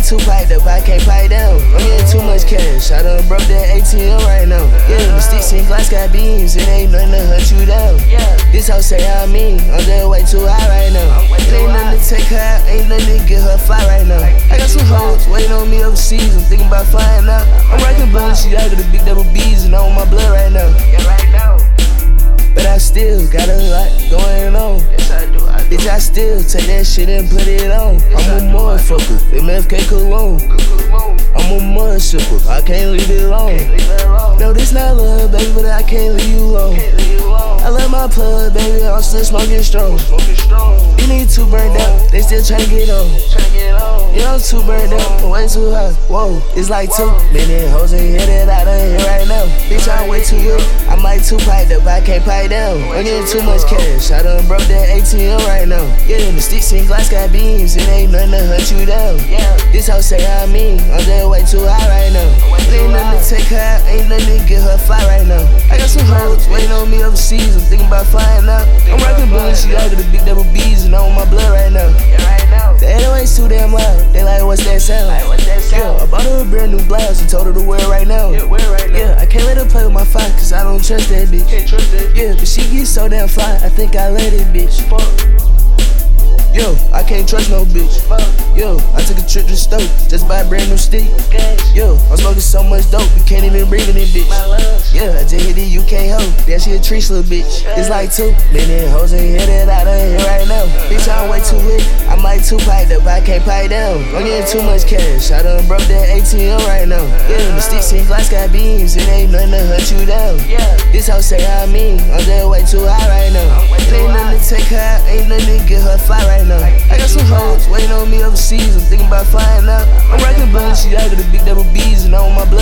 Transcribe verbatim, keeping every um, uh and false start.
too piped up, I can't pipe down. I'm getting too much cash, I done broke that A T M right now. Yeah, the sticks and glass got beams, it ain't nothing to hunt you down. This hoe say I mean, I'm just way too high right now. It ain't nothing to take her out, ain't nothing to get her fly right now. I got some hoes waiting on me overseas, I'm thinking about flying out. I'm rocking bullets, she out with the big double B's and on my blood right now. But I still got a lot going on. Yes, I do. I do. Bitch, I still take that shit and put it on. Yes, I'm a motherfucker, M F K cologne. I'm a mud sipper, I can't leave it alone. No, this not love, baby, but I can't leave you alone. I love my plug, baby, I'm still smoking strong. You need too burned out, they still tryna get on. Yeah, I'm too burned out, I'm way too hot. Whoa, it's like two million hoes in here that I done hit right now. Bitch, I'm way too good, I'm like too piped up, I can't pipe down. I'm getting too much cash, I done broke that A T M right now. Yeah, the sticks and glass got beams, it ain't nothing to hunt you down. This hoe say I mean, I'm just way too high right now. It ain't nothing to take her out, ain't nothing to get her fly right now. I got some hoes waiting on me overseas, I'm thinking about flying out. I'm rocking bullets, she out with the big double B's and on my blood right now. The eight oh eight's too damn loud, they like, what's that sound? Yeah, I bought her a brand new blouse and told her to wear it right now. Yeah, I can't let her play with my fire, cause I don't trust that bitch. Yeah, but she gets so damn fly, I think I let it, bitch. Yo, I can't trust no bitch. Yo, I took a trip to Stoke, just buy a brand new stick. Yo, I'm smoking so much dope, you can't even breathe in it, bitch. Yeah, I just hit the U K hoe, yeah, she a trees little bitch. It's like two million hoes in here that I done hit right now. Bitch, I'm way too lit, I'm like too piped up, I can't pipe down. I'm getting too much cash, I done broke that A T M right now. Yeah, the sticks and glass got beams, it ain't nothing to hunt you down. This hoe say I mean, I'm just way too high right now. It ain't nothing to take her out, ain't nothing to get her fly right now. I got some hoes waiting on me overseas, I'm thinking about flying out. I'm rocking bullets, she out with the big double B's and on my blood.